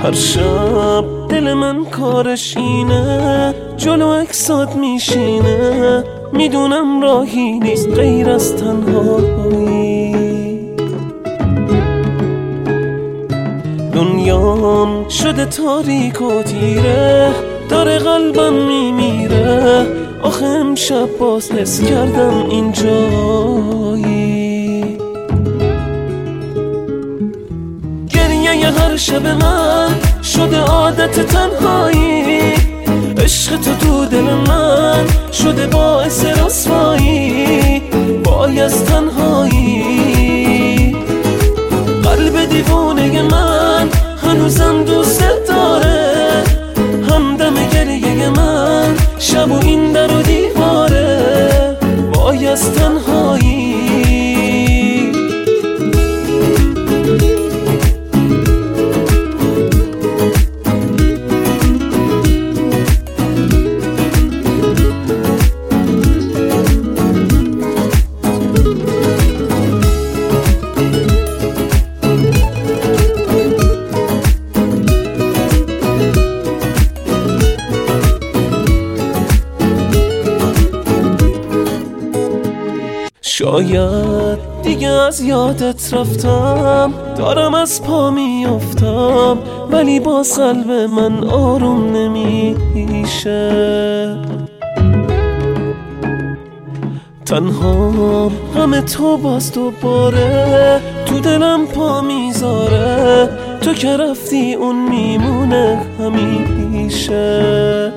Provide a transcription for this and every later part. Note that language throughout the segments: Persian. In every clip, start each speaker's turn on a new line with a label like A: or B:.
A: هر شب دل من کارش اینه، جلو اکسات میشینه. میدونم راهی نیست غیر از تنهایی. دنیام شده تاریک و تیره، داره قلبم میمیره. آخه امشب باز حس کردم اینجایی. گریه هر شب من شده عادت تنهایی. عشق تو دل من شده باعث رسوایی. وای از تنهایی. قلب دیوونه من هنوزم دوست داره. همدم گریه من شب و این در و دیواره. وای از تنهایی. شاید دیگه از یادت رفتم، دارم از پا میافتم، ولی باز قلب من آروم نمیشه. تنها غم تو باز دوباره تو دلم پا میذاره. تو که رفتی اون میمونه همیشه.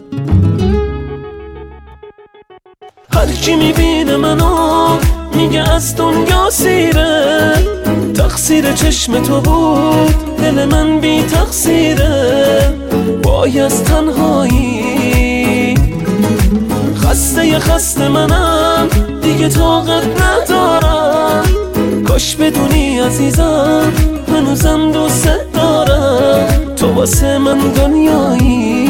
A: هر کی میبینه منو میگه از دنیا سیره. تقصیر چشم تو بود دل من بی تقصیره. وای از تنهایی. خسته منم دیگه طاقت ندارم. کاش بدونی عزیزم هنوزم دوست دارم. تو واسه من دنیایی.